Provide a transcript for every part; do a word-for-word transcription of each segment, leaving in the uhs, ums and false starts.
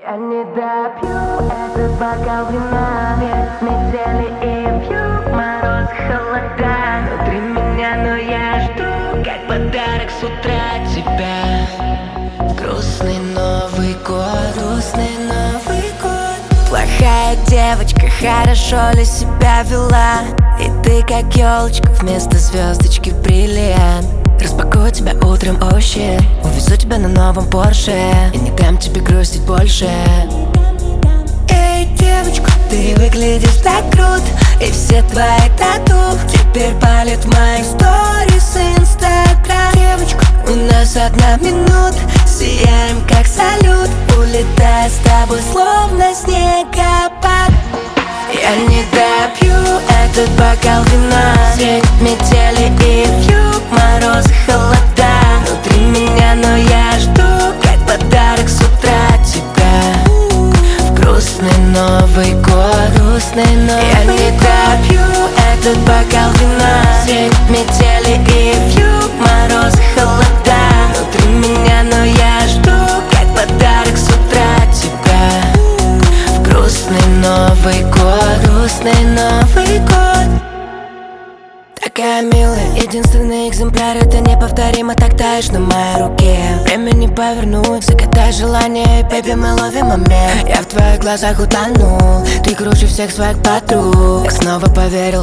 Я не допью этот бокал вина. Нет метели и пью мороз, холода внутри меня, но я жду, как подарок с утра тебя. Грустный Новый год, грустный Новый год. Плохая девочка, хорошо ли себя вела? И ты как елочка, вместо звездочки бриллиант. Распакую тебя утром, oh shit. Увезу тебя на новом Порше и не дам тебе грустить больше. Эй, девочка, ты выглядишь так круто, и все твои тату теперь палят в моих сторис Инстаграм. Девочка, у нас одна минута, сияем как салют, улетая с тобой словно снегопад. Я не допью этот бокал вина. Средь метели и вьюг, мороз, холода внутри меня, но я жду, как подарок с утра тебя. В грустный Новый год, грустный Новый Я не допью этот бокал вина. Средь метели и вьюг, мороз, холода внутри меня, но я жду, как подарок с утра тебя. В грустный Новый год, грустный Новый год. Такая милая, единственный экземпляр, это неповторимо, так таешь на моей руке. Время не повернуть, загадай желание, baby, мы ловим момент. Я в твоих глазах утонул, ты круче всех своих подруг. Я снова поверил в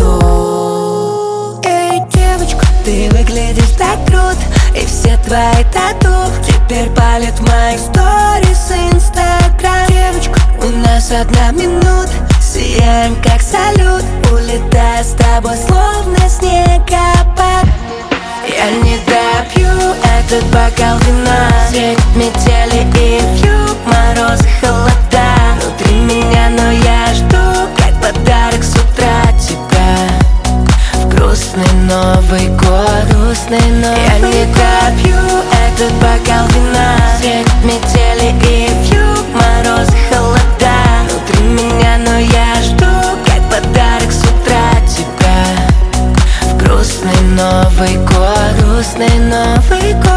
Санту. Эй, девочка, ты выглядишь так круто, и все твои тату теперь палят в моих сторис Инстаграм. Девочка, у нас одна минута, сияем как салют, улетая с тобой словно снегопад. Я не допью этот бокал вина. Средь метели и вьюг, мороз, холода внутри меня, но я жду, как подарок с утра тебя. В грустный Новый год, грустный Новый Я не допью этот бокал вина. Средь метели и вьюг, мороз, холода внутри меня, но я жду, как подарок с утра тебя. В грустный Новый год, грустный Новый год.